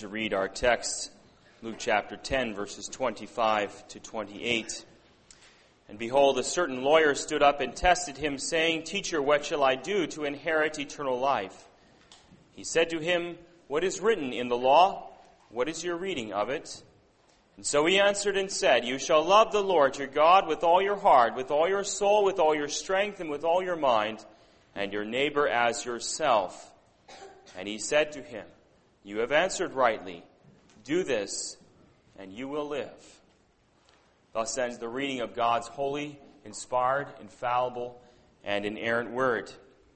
To read our text, Luke chapter 10, verses 25 to 28. And behold, a certain lawyer stood up and tested him, saying, Teacher, what shall I do to inherit eternal life? He said to him, What is written in the law? What is your reading of it? And so he answered and said, You shall love the Lord your God with all your heart, with all your soul, with all your strength, and with all your mind, and your neighbor as yourself. And he said to him, You have answered rightly. Do this, and you will live. Thus ends the reading of God's holy, inspired, infallible, and inerrant word.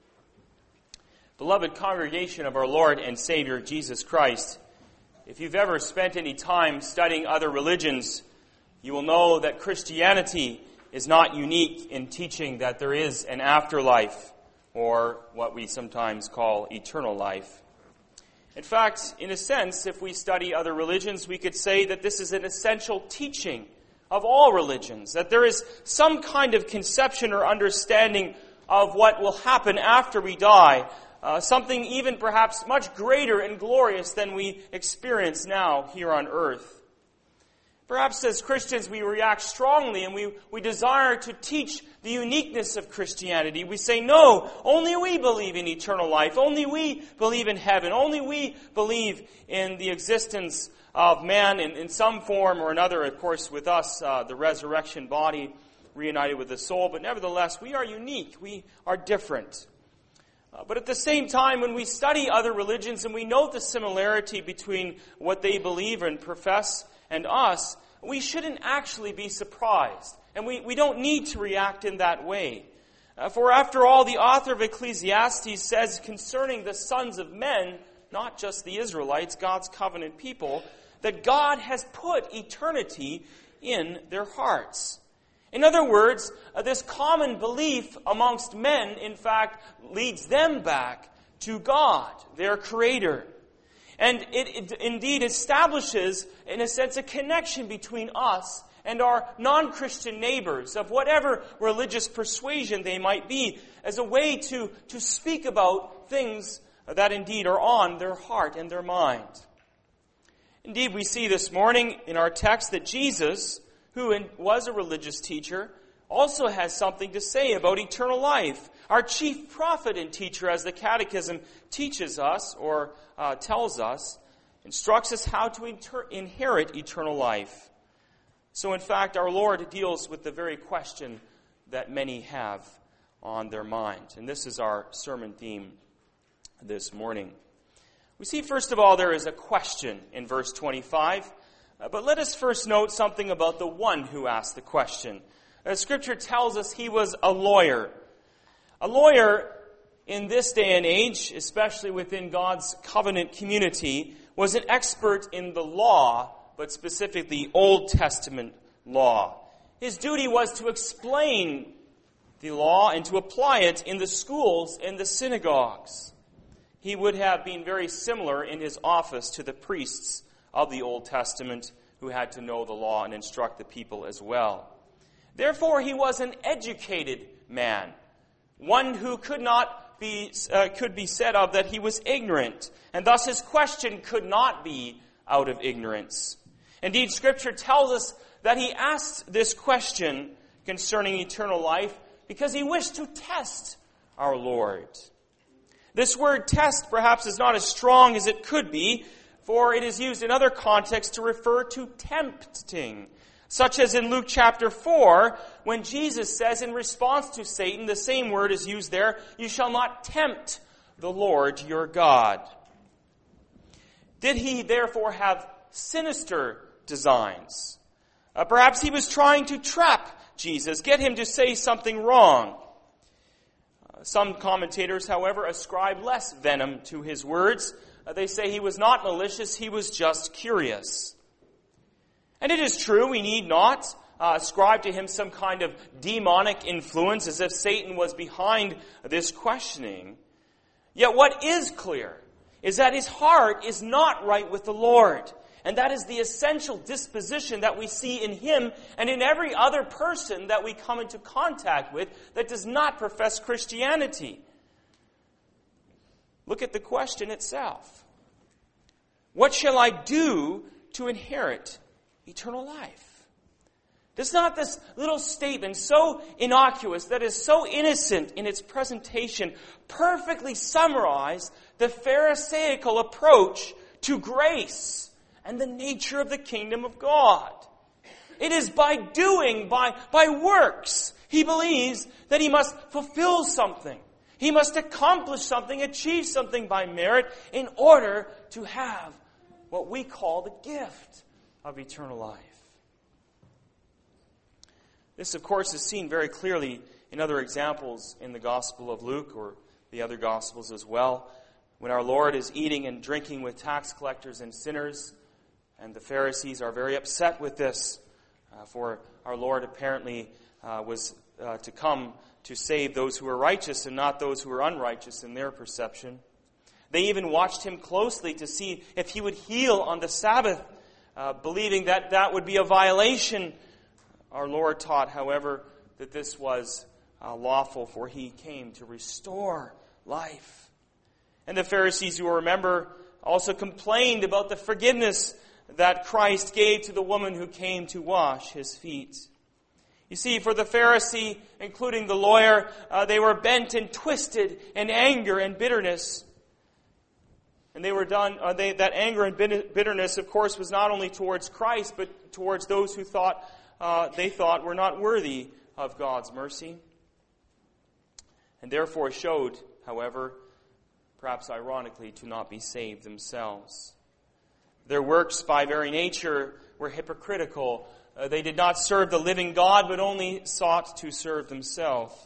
Beloved congregation of our Lord and Savior Jesus Christ, if you've ever spent any time studying other religions, you will know that Christianity is not unique in teaching that there is an afterlife, or what we sometimes call eternal life. In fact, in a sense, if we study other religions, we could say that this is an essential teaching of all religions, that there is some kind of conception or understanding of what will happen after we die, something even perhaps much greater and glorious than we experience now here on earth. Perhaps as Christians we react strongly and we desire to teach the uniqueness of Christianity. We say, no, only we believe in eternal life. Only we believe in heaven. Only we believe in the existence of man in some form or another. Of course, with us, the resurrection body reunited with the soul. But nevertheless, we are unique. We are different. But at the same time, when we study other religions and we note the similarity between what they believe and profess and us, we shouldn't actually be surprised. And we don't need to react in that way. For after all, the author of Ecclesiastes says concerning the sons of men, not just the Israelites, God's covenant people, that God has put eternity in their hearts. In other words, this common belief amongst men, in fact, leads them back to God, their Creator. And it indeed establishes, in a sense, a connection between us and our non-Christian neighbors of whatever religious persuasion they might be, as a way to speak about things that indeed are on their heart and their mind. Indeed, we see this morning in our text that Jesus, who was a religious teacher, also has something to say about eternal life. Our chief prophet and teacher, as the Catechism teaches us, or tells us, instructs us how to inherit eternal life. So in fact, our Lord deals with the very question that many have on their mind. And this is our sermon theme this morning. We see, first of all, there is a question in verse 25. But let us first note something about the one who asked the question. Scripture tells us he was a lawyer. A lawyer in this day and age, especially within God's covenant community, was an expert in the law, but specifically Old Testament law. His duty was to explain the law and to apply it in the schools and the synagogues. He would have been very similar in his office to the priests of the Old Testament who had to know the law and instruct the people as well. Therefore, he was an educated man, one who could be said of that he was ignorant, and thus his question could not be out of ignorance. Indeed, Scripture tells us that he asked this question concerning eternal life because he wished to test our Lord. This word test perhaps is not as strong as it could be, for it is used in other contexts to refer to tempting, such as in Luke chapter 4, when Jesus says in response to Satan, the same word is used there, you shall not tempt the Lord your God. Did he therefore have sinister designs? Perhaps he was trying to trap Jesus, get him to say something wrong. Some commentators, however, ascribe less venom to his words. They say he was not malicious, he was just curious. And it is true, we need not ascribe to him some kind of demonic influence as if Satan was behind this questioning. Yet what is clear is that his heart is not right with the Lord. And that is the essential disposition that we see in him and in every other person that we come into contact with that does not profess Christianity. Look at the question itself. what shall I do to inherit eternal life? Does not this little statement, so innocuous, that is so innocent in its presentation, perfectly summarize the Pharisaical approach to grace and the nature of the kingdom of God? It is by doing, by works. He believes that he must fulfill something. He must accomplish something, achieve something by merit in order to have what we call the gift of eternal life. This, of course, is seen very clearly in other examples in the Gospel of Luke or the other Gospels as well, when our Lord is eating and drinking with tax collectors and sinners, and the Pharisees are very upset with this, for our Lord apparently was to come to save those who were righteous and not those who were unrighteous in their perception. They even watched him closely to see if he would heal on the Sabbath, believing that that would be a violation. Our Lord taught, however, that this was lawful, for he came to restore life. And the Pharisees, you will remember, also complained about the forgiveness that Christ gave to the woman who came to wash his feet. You see, for the Pharisee, including the lawyer, they were bent and twisted in anger and bitterness. And they were done. That anger and bitterness, of course, was not only towards Christ, but towards those who they thought were not worthy of God's mercy. And therefore showed, however, perhaps ironically, to not be saved themselves. Their works, by very nature, were hypocritical. They did not serve the living God, but only sought to serve themselves.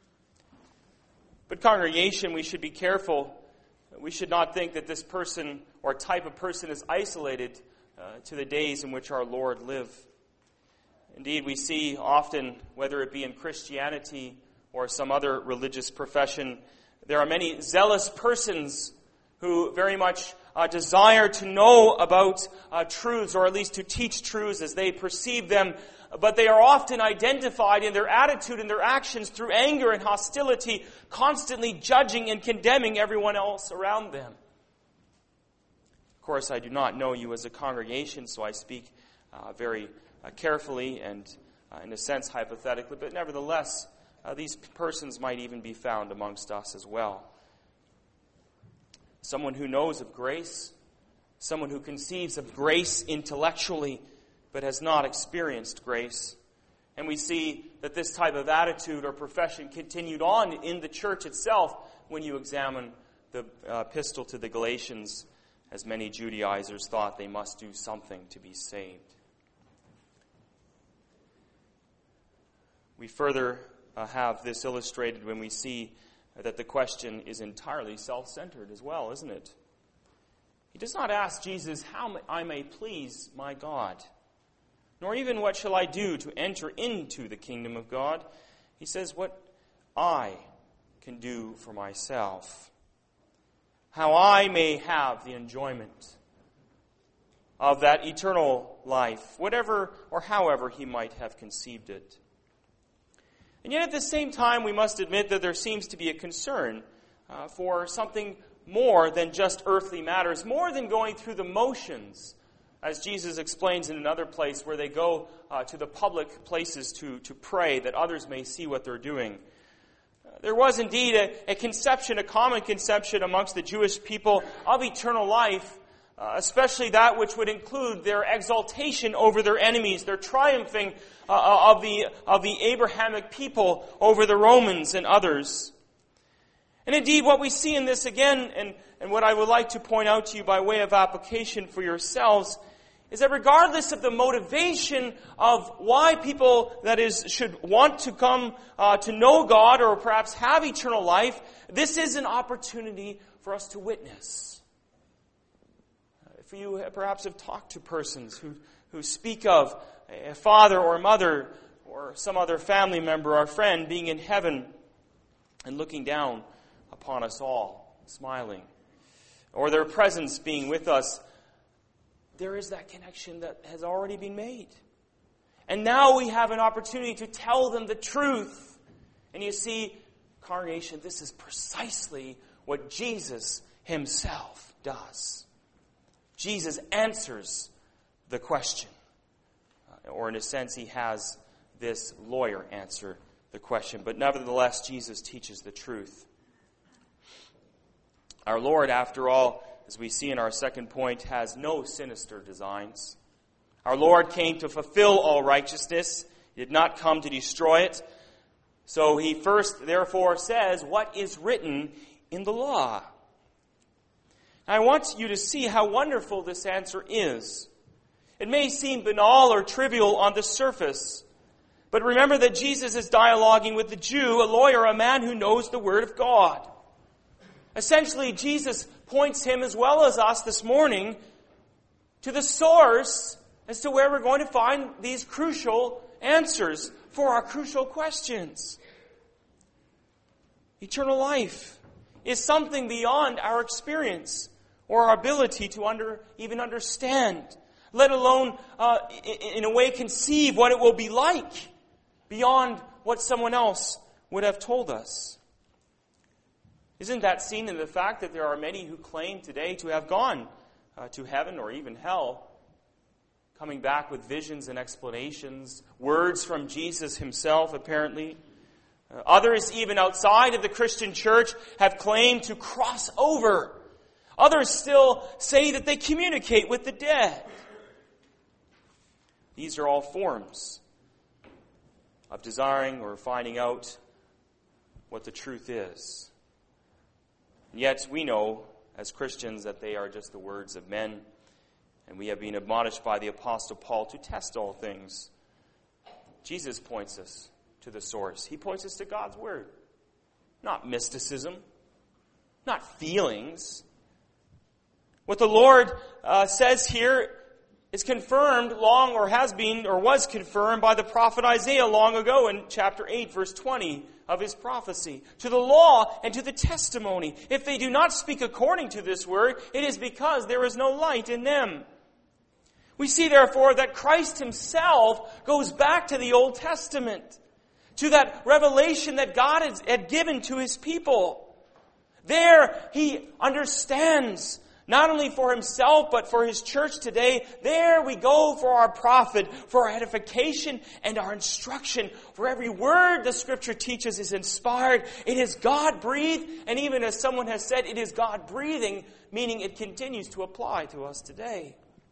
But congregation, we should be careful. We should not think that this person or type of person is isolated to the days in which our Lord lived. Indeed, we see often, whether it be in Christianity or some other religious profession, there are many zealous persons who very much desire to know about truths, or at least to teach truths as they perceive them, but they are often identified in their attitude and their actions through anger and hostility, constantly judging and condemning everyone else around them. Of course, I do not know you as a congregation, so I speak very carefully and, in a sense, hypothetically, but nevertheless, these persons might even be found amongst us as well. Someone who knows of grace, someone who conceives of grace intellectually, but has not experienced grace. And we see that this type of attitude or profession continued on in the church itself when you examine the epistle to the Galatians, as many Judaizers thought they must do something to be saved. We further have this illustrated when we see that the question is entirely self-centered as well, isn't it? He does not ask Jesus how I may please my God, nor even what shall I do to enter into the kingdom of God. He says what I can do for myself, how I may have the enjoyment of that eternal life, whatever or however he might have conceived it. And yet at the same time, we must admit that there seems to be a concern for something more than just earthly matters, more than going through the motions, as Jesus explains in another place where they go to the public places to pray that others may see what they're doing. There was indeed a conception, a common conception amongst the Jewish people of eternal life, especially that which would include their exaltation over their enemies, their triumphing of the Abrahamic people over the Romans and others. And indeed, what we see in this again, and what I would like to point out to you by way of application for yourselves, is that regardless of the motivation of why people, that is, should want to come to know God or perhaps have eternal life, this is an opportunity for us to witness. If you perhaps have talked to persons who speak of a father or mother or some other family member or friend being in heaven and looking down upon us all, smiling, or their presence being with us, there is that connection that has already been made. And now we have an opportunity to tell them the truth. And you see, congregation, this is precisely what Jesus himself does. Jesus answers the question. Or in a sense, he has this lawyer answer the question. But nevertheless, Jesus teaches the truth. Our Lord, after all, as we see in our second point, has no sinister designs. Our Lord came to fulfill all righteousness. He did not come to destroy it. So he first, therefore, says, what is written in the law? Now, I want you to see how wonderful this answer is. It may seem banal or trivial on the surface, but remember that Jesus is dialoguing with the Jew, a lawyer, a man who knows the Word of God. Essentially, Jesus points him, as well as us this morning, to the source as to where we're going to find these crucial answers for our crucial questions. Eternal life is something beyond our experience or our ability to even understand, let alone in a way conceive what it will be like beyond what someone else would have told us. Isn't that seen in the fact that there are many who claim today to have gone to heaven or even hell, coming back with visions and explanations, words from Jesus himself, apparently. Others, even outside of the Christian church, have claimed to cross over. Others still say that they communicate with the dead. These are all forms of desiring or finding out what the truth is. And yet we know, as Christians, that they are just the words of men. And we have been admonished by the Apostle Paul to test all things. Jesus points us to the source. He points us to God's Word. Not mysticism. Not feelings. What the Lord says here is confirmed was confirmed by the prophet Isaiah long ago in chapter 8, verse 20 of his prophecy. To the law and to the testimony. If they do not speak according to this word, it is because there is no light in them. We see, therefore, that Christ himself goes back to the Old Testament, to that revelation that God had given to his people. There he understands, not only for himself, but for his church today. There we go for our profit, for our edification and our instruction. For every word the Scripture teaches is inspired. It is God-breathed, and even as someone has said, it is God-breathing, meaning it continues to apply to us today.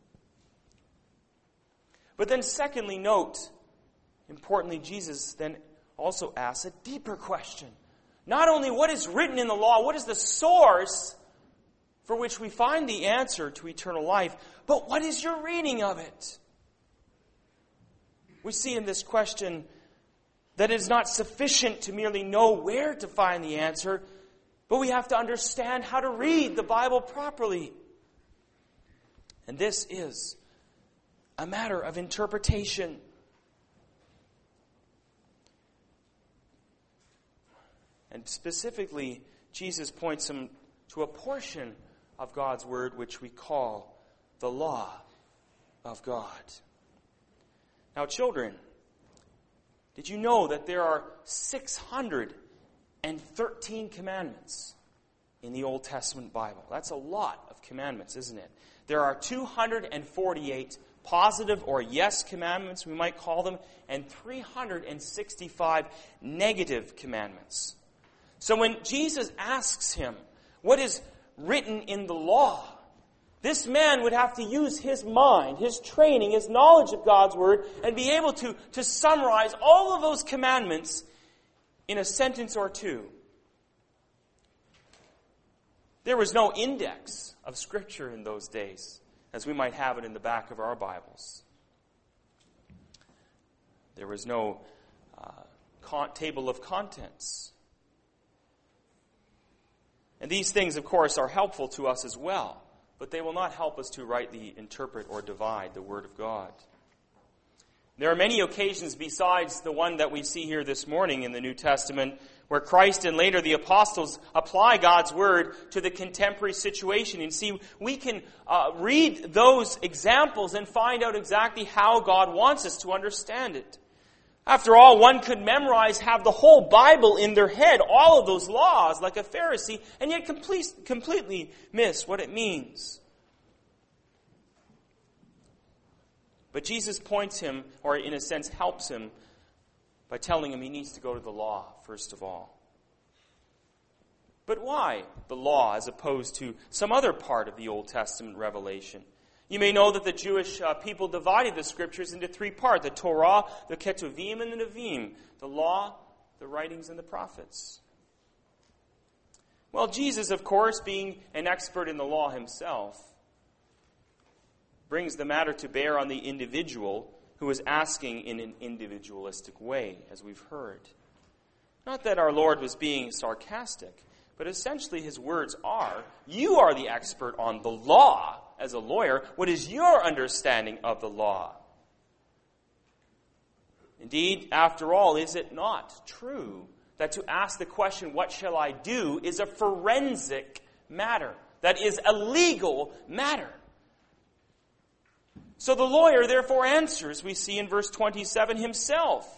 But then secondly, note, importantly, Jesus then also asks a deeper question. Not only what is written in the law, what is the source for which we find the answer to eternal life, but what is your reading of it? We see in this question that it is not sufficient to merely know where to find the answer, but we have to understand how to read the Bible properly. And this is a matter of interpretation. And specifically, Jesus points him to a portion of God's Word which we call the law of God. Now, children, did you know that there are 613 commandments in the Old Testament Bible? That's a lot of commandments, isn't it? There are 248 positive or yes commandments, we might call them, and 365 negative commandments. So when Jesus asks him, what is written in the law? This man would have to use his mind, his training, his knowledge of God's Word, and be able to summarize all of those commandments in a sentence or two. There was no index of Scripture in those days, as we might have it in the back of our Bibles. There was no table of contents. And these things, of course, are helpful to us as well, but they will not help us to rightly interpret or divide the Word of God. There are many occasions besides the one that we see here this morning in the New Testament where Christ and later the apostles apply God's Word to the contemporary situation. And see, we can read those examples and find out exactly how God wants us to understand it. After all, one could have the whole Bible in their head, all of those laws, like a Pharisee, and yet completely miss what it means. But Jesus points him, or in a sense helps him, by telling him he needs to go to the law, first of all. But why the law as opposed to some other part of the Old Testament revelation? You may know that the Jewish people divided the Scriptures into three parts: the Torah, the Ketuvim, and the Nevi'im. The law, the writings, and the prophets. Well, Jesus, of course, being an expert in the law himself, brings the matter to bear on the individual who is asking in an individualistic way, as we've heard. Not that our Lord was being sarcastic, but essentially his words are, you are the expert on the law as a lawyer. What is your understanding of the law? Indeed, after all, is it not true that to ask the question, what shall I do, is a forensic matter? That is a legal matter. So the lawyer therefore answers, we see in verse 27 himself,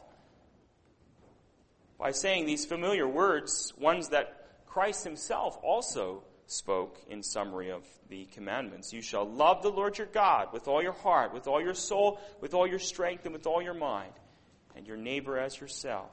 by saying these familiar words, ones that Christ himself also spoke in summary of the commandments. You shall love the Lord your God with all your heart, with all your soul, with all your strength, and with all your mind, and your neighbor as yourself.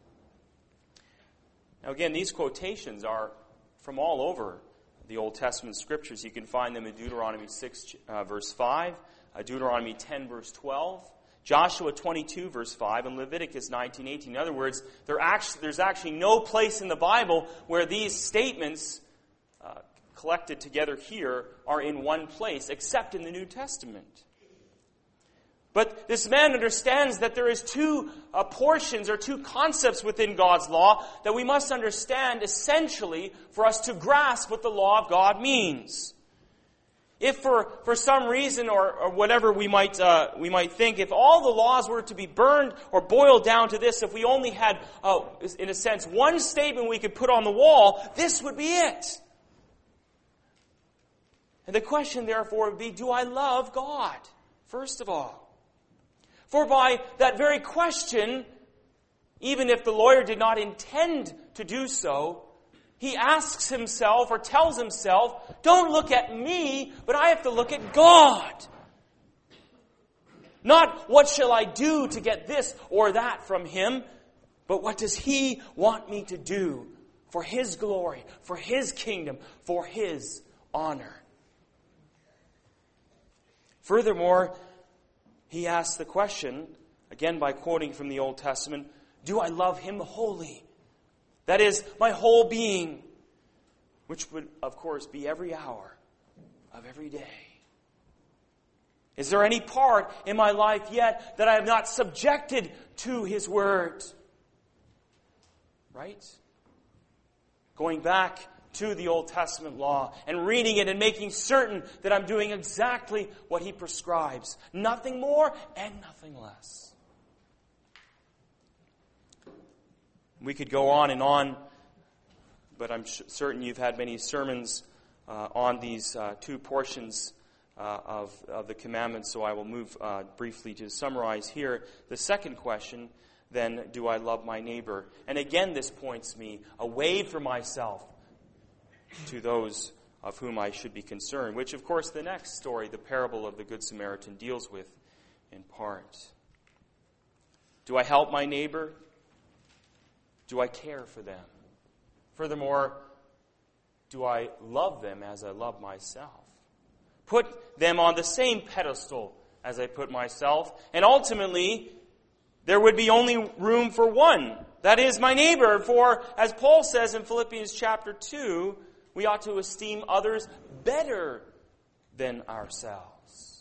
Now again, these quotations are from all over the Old Testament Scriptures. You can find them in Deuteronomy 6, verse 5, Deuteronomy 10, verse 12, Joshua 22, verse 5, and Leviticus 19:18. In other words, there's actually no place in the Bible where these statements collected together here are in one place, except in the New Testament. But this man understands that there is two portions or two concepts within God's law that we must understand essentially for us to grasp what the law of God means. If for some reason or whatever we might think, if all the laws were to be burned or boiled down to this, if we only had, in a sense, one statement we could put on the wall, this would be it. And the question, therefore, would be, do I love God? First of all. For by that very question, even if the lawyer did not intend to do so, he asks himself or tells himself, don't look at me, but I have to look at God. Not what shall I do to get this or that from him, but what does he want me to do for his glory, for his kingdom, for his honor. Furthermore, he asks the question, again by quoting from the Old Testament, do I love him wholly? That is, my whole being, which would, of course, be every hour of every day. Is there any part in my life yet that I have not subjected to his word? Right? Going back to the Old Testament law and reading it and making certain that I'm doing exactly what he prescribes. Nothing more and nothing less. We could go on, but I'm certain you've had many sermons on these two portions of the commandments, so I will move briefly to summarize here. The second question, then, do I love my neighbor? And again, this points me away from myself to those of whom I should be concerned, which, of course, the next story, the parable of the Good Samaritan, deals with in part. Do I help my neighbor? Do I care for them? Furthermore, do I love them as I love myself? Put them on the same pedestal as I put myself, and ultimately, there would be only room for one. That is, my neighbor. For, as Paul says in Philippians chapter 2, we ought to esteem others better than ourselves.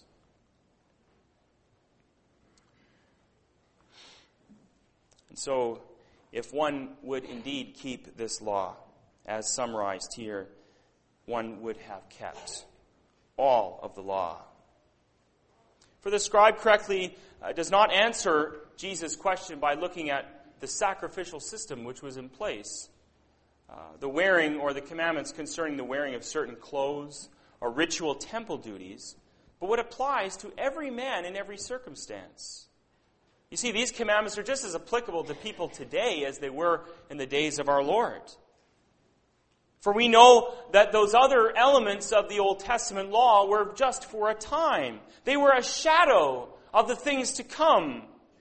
And so, if one would indeed keep this law, as summarized here, one would have kept all of the law. For the scribe correctly does not answer Jesus' question by looking at the sacrificial system which was in place. The wearing or the commandments concerning the wearing of certain clothes or ritual temple duties, but what applies to every man in every circumstance. You see, these commandments are just as applicable to people today as they were in the days of our Lord. For we know that those other elements of the Old Testament law were just for a time. They were a shadow of the things to come.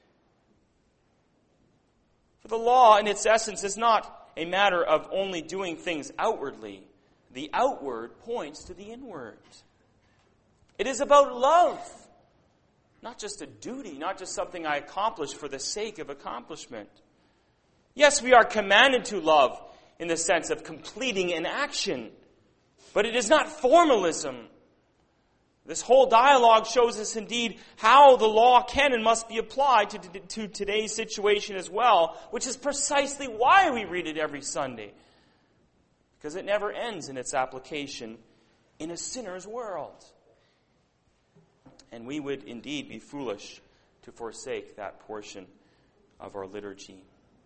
For the law, in its essence, is not a matter of only doing things outwardly. The outward points to the inward. It is about love. Not just a duty, not just something I accomplish for the sake of accomplishment. Yes, we are commanded to love in the sense of completing an action, but it is not formalism. This whole dialogue shows us indeed how the law can and must be applied to today's situation as well, which is precisely why we read it every Sunday. Because it never ends in its application in a sinner's world. And we would indeed be foolish to forsake that portion of our liturgy.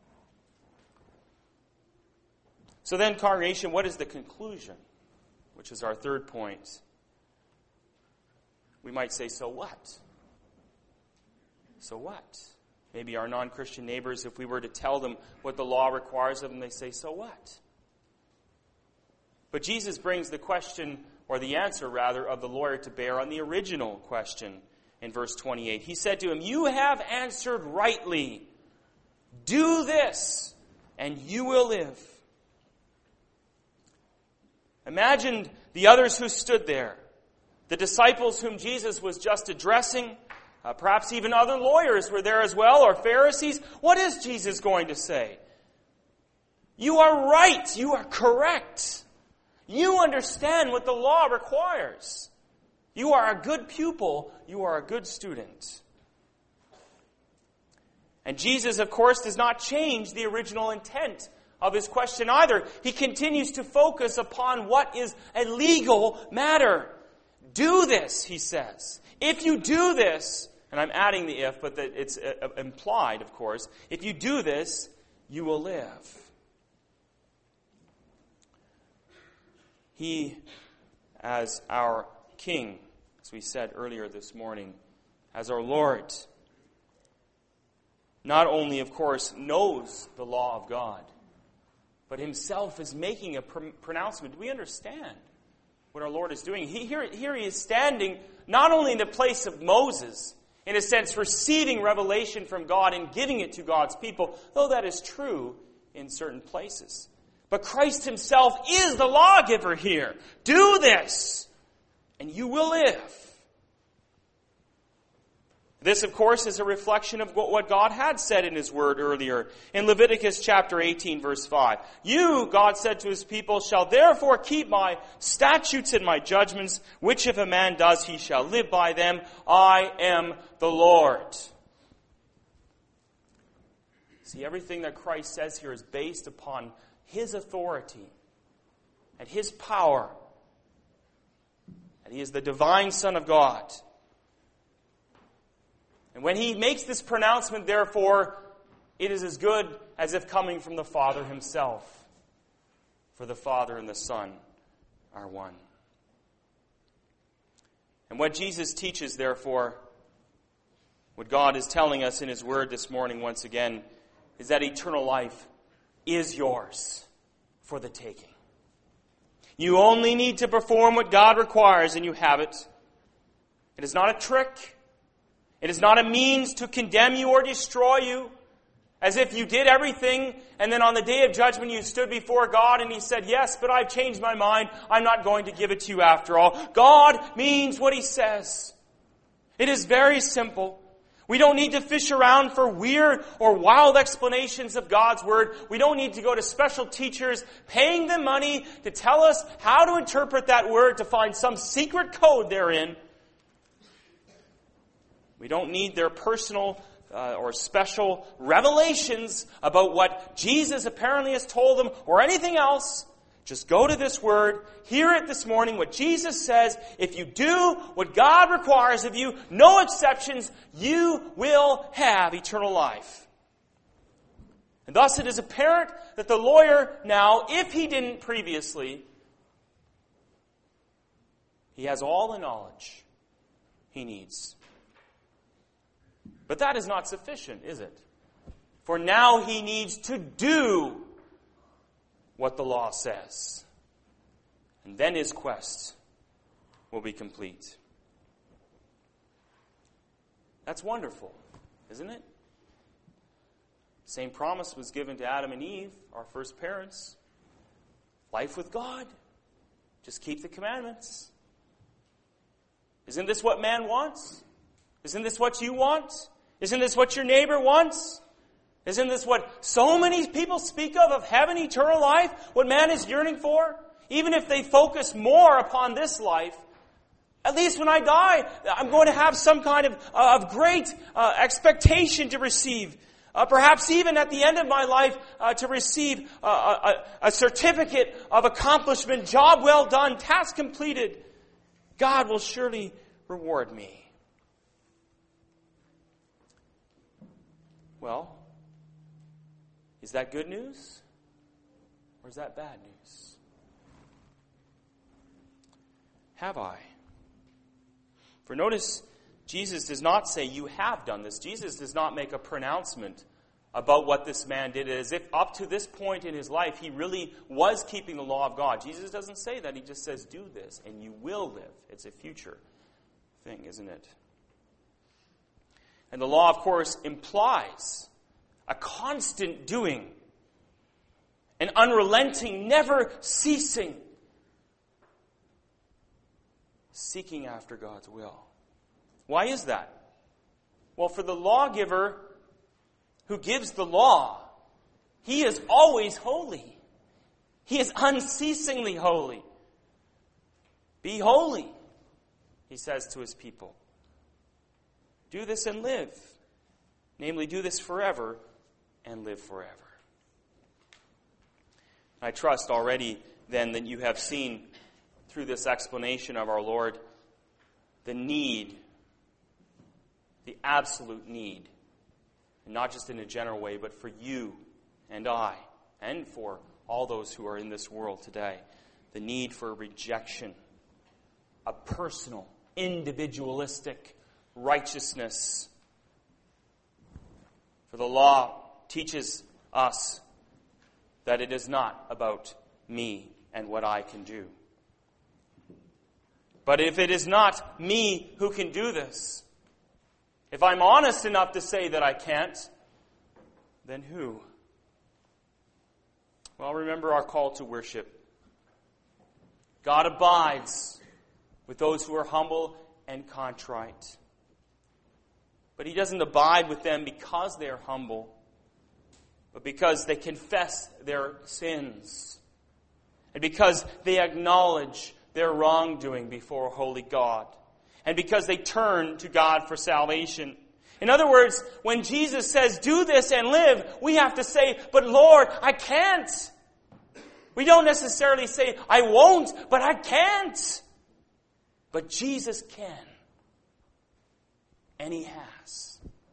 So then, congregation, what is the conclusion? Which is our third point. We might say, so what? So what? Maybe our non-Christian neighbors, if we were to tell them what the law requires of them, they say, so what? But Jesus brings the question, or the answer rather, of the lawyer to bear on the original question in verse 28. He said to him, you have answered rightly. Do this, and you will live. Imagine the others who stood there. The disciples whom Jesus was just addressing, perhaps even other lawyers were there as well, or Pharisees. What is Jesus going to say? You are right. You are correct. You understand what the law requires. You are a good pupil. You are a good student. And Jesus, of course, does not change the original intent of his question either. He continues to focus upon what is a legal matter. Do this, he says. If you do this, and I'm adding the if, but that it's implied, of course. If you do this, you will live. He, as our King, as we said earlier this morning, as our Lord, not only, of course, knows the law of God, but himself is making a pronouncement. Do we understand what our Lord is doing? Here he is standing not only in the place of Moses, in a sense receiving revelation from God and giving it to God's people, though that is true in certain places. But Christ himself is the lawgiver here. Do this, and you will live. This, of course, is a reflection of what God had said in his word earlier. In Leviticus chapter 18, verse 5. You, God said to his people, shall therefore keep my statutes and my judgments, which if a man does, he shall live by them. I am the Lord. See, everything that Christ says here is based upon his authority and his power. And he is the divine Son of God. And when he makes this pronouncement, therefore, it is as good as if coming from the Father himself. For the Father and the Son are one. And what Jesus teaches, therefore, what God is telling us in his word this morning once again, is that eternal life is yours for the taking. You only need to perform what God requires and you have it. It is not a trick. It is not a means to condemn you or destroy you, as if you did everything and then on the day of judgment you stood before God and he said, yes, but I've changed my mind. I'm not going to give it to you after all. God means what he says. It is very simple. We don't need to fish around for weird or wild explanations of God's word. We don't need to go to special teachers paying them money to tell us how to interpret that word, to find some secret code therein. We don't need their personal or special revelations about what Jesus apparently has told them or anything else. Just go to this word, hear it this morning, what Jesus says. If you do what God requires of you, no exceptions, you will have eternal life. And thus it is apparent that the lawyer now, if he didn't previously, he has all the knowledge he needs. But that is not sufficient, is it? For now he needs to do what the law says. And then his quest will be complete. That's wonderful, isn't it? The same promise was given to Adam and Eve, our first parents. Life with God. Just keep the commandments. Isn't this what man wants? Isn't this what you want? Isn't this what your neighbor wants? Isn't this what so many people speak of heaven, eternal life? What man is yearning for? Even if they focus more upon this life, at least when I die, I'm going to have some kind of great expectation to receive. Perhaps even at the end of my life to receive a certificate of accomplishment, job well done, task completed. God will surely reward me. Well, is that good news? Or is that bad news? Have I? For notice, Jesus does not say, you have done this. Jesus does not make a pronouncement about what this man did, as if up to this point in his life he really was keeping the law of God. Jesus doesn't say that. He just says, do this and you will live. It's a future thing, isn't it? And the law, of course, implies a constant doing, an unrelenting, never ceasing, seeking after God's will. Why is that? Well, for the lawgiver who gives the law, he is always holy. He is unceasingly holy. Be holy, he says to his people. Do this and live. Namely, do this forever and live forever. I trust already then that you have seen through this explanation of our Lord the need, the absolute need, and not just in a general way, but for you and I, and for all those who are in this world today, the need for rejection, a personal, individualistic righteousness. For the law teaches us that it is not about me and what I can do. But if it is not me who can do this, if I'm honest enough to say that I can't, then who? Well, remember our call to worship. God abides with those who are humble and contrite. But he doesn't abide with them because they are humble, but because they confess their sins, and because they acknowledge their wrongdoing before a holy God, and because they turn to God for salvation. In other words, when Jesus says, do this and live, we have to say, but Lord, I can't. We don't necessarily say, I won't, but I can't. But Jesus can. And he has.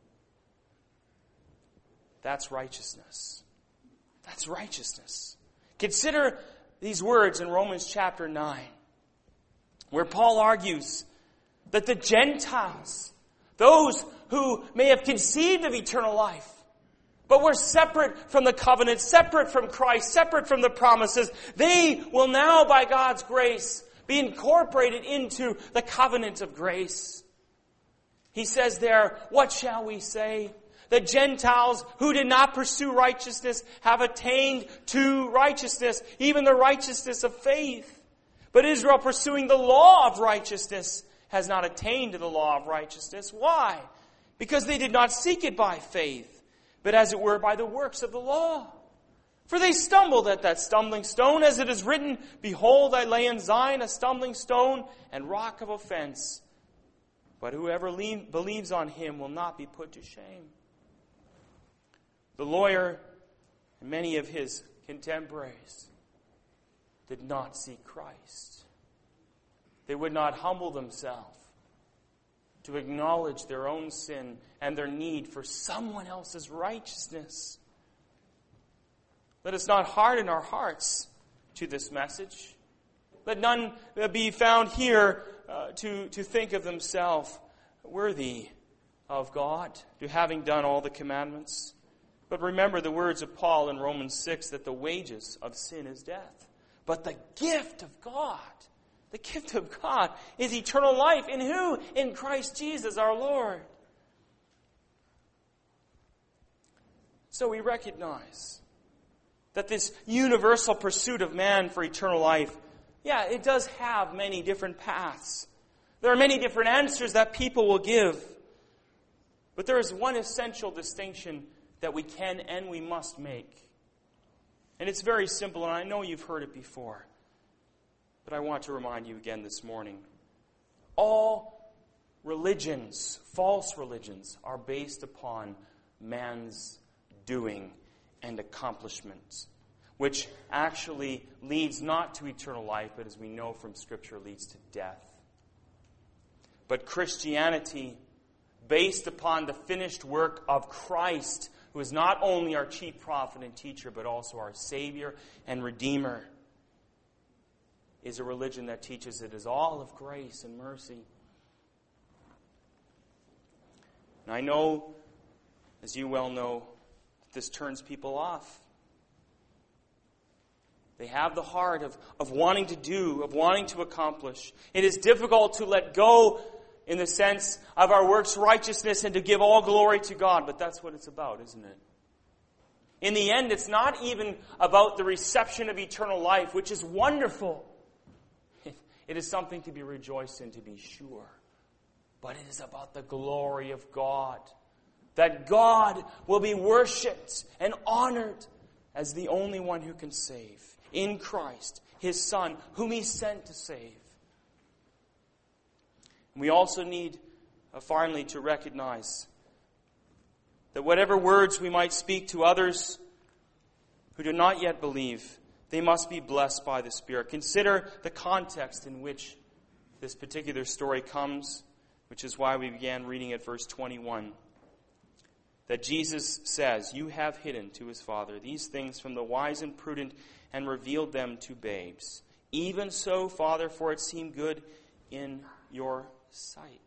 That's righteousness. That's righteousness. Consider these words in Romans chapter 9, where Paul argues that the Gentiles, those who may have conceived of eternal life, but were separate from the covenant, separate from Christ, separate from the promises, they will now, by God's grace, be incorporated into the covenant of grace. He says there, what shall we say? The Gentiles who did not pursue righteousness have attained to righteousness, even the righteousness of faith. But Israel, pursuing the law of righteousness, has not attained to the law of righteousness. Why? Because they did not seek it by faith, but as it were by the works of the law. For they stumbled at that stumbling stone, as it is written, behold, I lay in Zion a stumbling stone and rock of offense. But whoever believes on him will not be put to shame. The lawyer and many of his contemporaries did not seek Christ. They would not humble themselves to acknowledge their own sin and their need for someone else's righteousness. Let us not harden our hearts to this message. Let none be found here to think of themselves worthy of God, to having done all the commandments. But remember the words of Paul in Romans 6, that the wages of sin is death. But the gift of God is eternal life. In who? In Christ Jesus our Lord. So we recognize that this universal pursuit of man for eternal life, it does have many different paths. There are many different answers that people will give. But there is one essential distinction that we can and we must make. And it's very simple, and I know you've heard it before. But I want to remind you again this morning. All religions, false religions, are based upon man's doing and accomplishment, which actually leads not to eternal life, but as we know from Scripture, leads to death. But Christianity, based upon the finished work of Christ, who is not only our chief prophet and teacher, but also our Savior and Redeemer, is a religion that teaches it is all of grace and mercy. And I know, as you well know, this turns people off. They have the heart of wanting to do, of wanting to accomplish. It is difficult to let go in the sense of our works righteousness and to give all glory to God, but that's what it's about, isn't it? In the end, it's not even about the reception of eternal life, which is wonderful. It is something to be rejoiced in, to be sure. But it is about the glory of God. That God will be worshipped and honored as the only one who can save. In Christ, His Son, whom He sent to save. We also need, finally, to recognize that whatever words we might speak to others who do not yet believe, they must be blessed by the Spirit. Consider the context in which this particular story comes, which is why we began reading at verse 21. That Jesus says, "You have hidden," to His Father, "these things from the wise and prudent and revealed them to babes. Even so, Father, for it seemed good in your sight."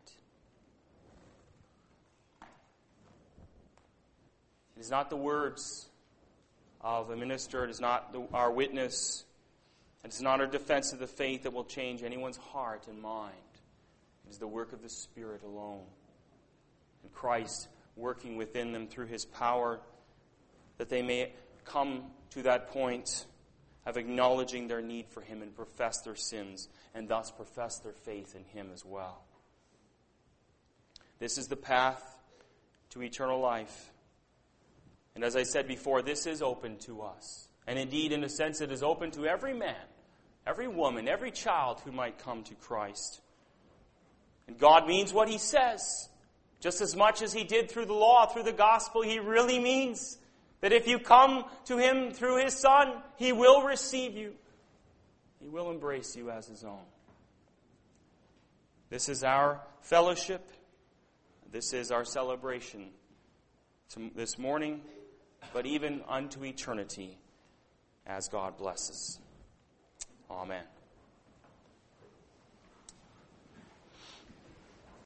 It is not the words of a minister, it is not our witness, it is not our defense of the faith that will change anyone's heart and mind. It is the work of the Spirit alone. And Christ working within them through His power, that they may come to that point of acknowledging their need for Him and profess their sins, and thus profess their faith in Him as well. This is the path to eternal life. And as I said before, this is open to us. And indeed, in a sense, it is open to every man, every woman, every child who might come to Christ. And God means what He says. Just as much as He did through the law, through the gospel, He really means that if you come to Him through His Son, He will receive you. He will embrace you as His own. This is our fellowship. This is our celebration this morning, but even unto eternity, as God blesses. Amen.